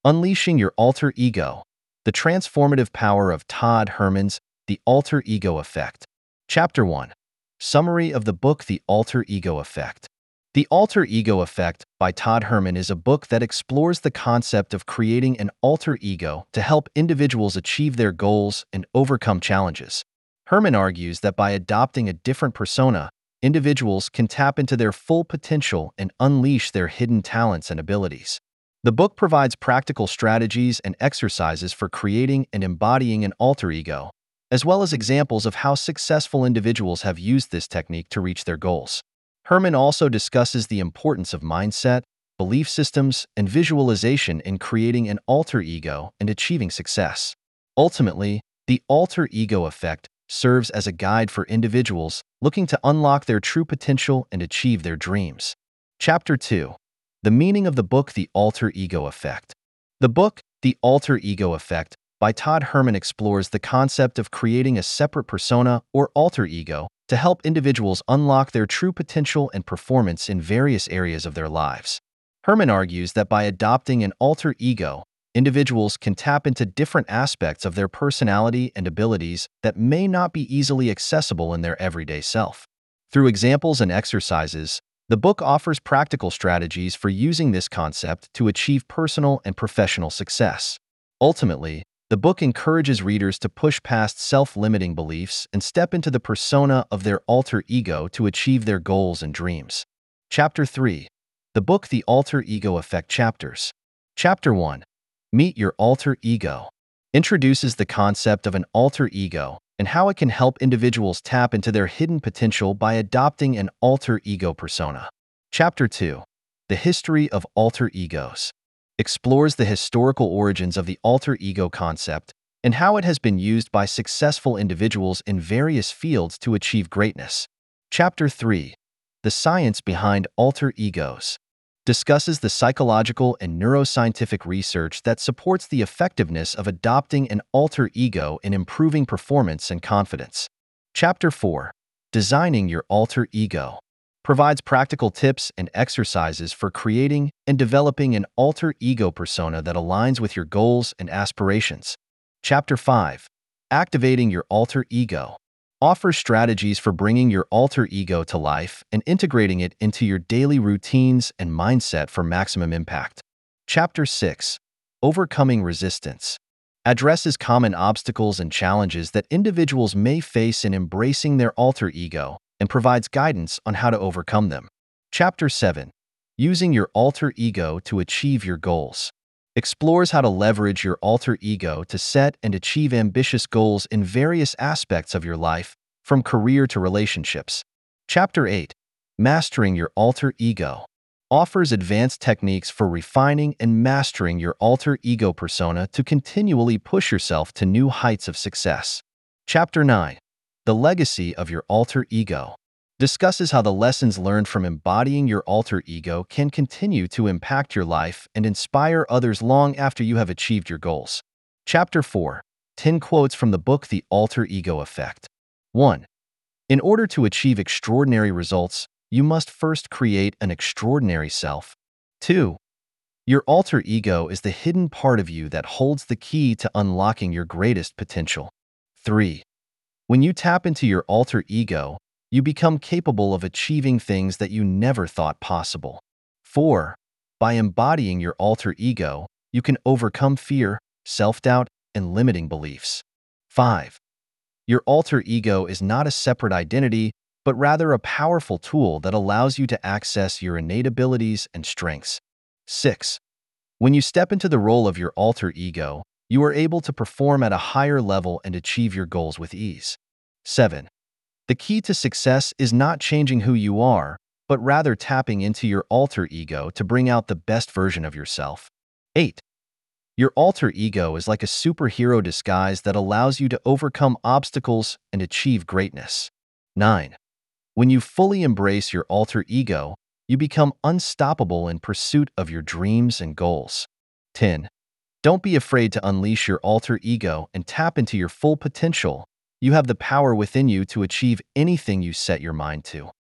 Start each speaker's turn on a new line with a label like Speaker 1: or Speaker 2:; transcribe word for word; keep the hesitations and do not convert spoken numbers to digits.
Speaker 1: Unleashing Your Alter Ego: The Transformative Power of Todd Herman's The Alter Ego Effect. Chapter one. Summary of the book The Alter Ego Effect. The Alter Ego Effect by Todd Herman is a book that explores the concept of creating an alter ego to help individuals achieve their goals and overcome challenges. Herman argues that by adopting a different persona, individuals can tap into their full potential and unleash their hidden talents and abilities. The book provides practical strategies and exercises for creating and embodying an alter ego, as well as examples of how successful individuals have used this technique to reach their goals. Herman also discusses the importance of mindset, belief systems, and visualization in creating an alter ego and achieving success. Ultimately, the alter ego effect serves as a guide for individuals looking to unlock their true potential and achieve their dreams. Chapter two. The meaning of the book The Alter Ego Effect. The book, The Alter Ego Effect, by Todd Herman explores the concept of creating a separate persona or alter ego to help individuals unlock their true potential and performance in various areas of their lives. Herman argues that by adopting an alter ego, individuals can tap into different aspects of their personality and abilities that may not be easily accessible in their everyday self. Through examples and exercises, the book offers practical strategies for using this concept to achieve personal and professional success. Ultimately, the book encourages readers to push past self-limiting beliefs and step into the persona of their alter ego to achieve their goals and dreams. Chapter three. The book The Alter Ego Effect Chapters. Chapter one. Meet Your Alter Ego. Introduces the concept of an alter ego and how it can help individuals tap into their hidden potential by adopting an alter ego persona. Chapter two. The History of Alter Egos. Explores the historical origins of the alter ego concept and how it has been used by successful individuals in various fields to achieve greatness. Chapter three. The Science Behind Alter Egos. Discusses the psychological and neuroscientific research that supports the effectiveness of adopting an alter ego in improving performance and confidence. Chapter four. Designing Your Alter Ego. Provides practical tips and exercises for creating and developing an alter ego persona that aligns with your goals and aspirations. Chapter five. Activating Your Alter Ego. Offers strategies for bringing your alter ego to life and integrating it into your daily routines and mindset for maximum impact. Chapter six. Overcoming Resistance. Addresses common obstacles and challenges that individuals may face in embracing their alter ego and provides guidance on how to overcome them. Chapter seven. Using Your Alter Ego to Achieve Your Goals. Explores how to leverage your alter ego to set and achieve ambitious goals in various aspects of your life, from career to relationships. Chapter eight. Mastering Your Alter Ego. Offers advanced techniques for refining and mastering your alter ego persona to continually push yourself to new heights of success. Chapter nine. The Legacy of Your Alter Ego. Discusses how the lessons learned from embodying your alter ego can continue to impact your life and inspire others long after you have achieved your goals. Chapter four. ten Quotes from the book The Alter Ego Effect. one. In order to achieve extraordinary results, you must first create an extraordinary self. two. Your alter ego is the hidden part of you that holds the key to unlocking your greatest potential. three. When you tap into your alter ego, you become capable of achieving things that you never thought possible. four. By embodying your alter ego, you can overcome fear, self-doubt, and limiting beliefs. five. Your alter ego is not a separate identity, but rather a powerful tool that allows you to access your innate abilities and strengths. six. When you step into the role of your alter ego, you are able to perform at a higher level and achieve your goals with ease. seven. The key to success is not changing who you are, but rather tapping into your alter ego to bring out the best version of yourself. eight. Your alter ego is like a superhero disguise that allows you to overcome obstacles and achieve greatness. nine. When you fully embrace your alter ego, you become unstoppable in pursuit of your dreams and goals. ten. Don't be afraid to unleash your alter ego and tap into your full potential. You have the power within you to achieve anything you set your mind to.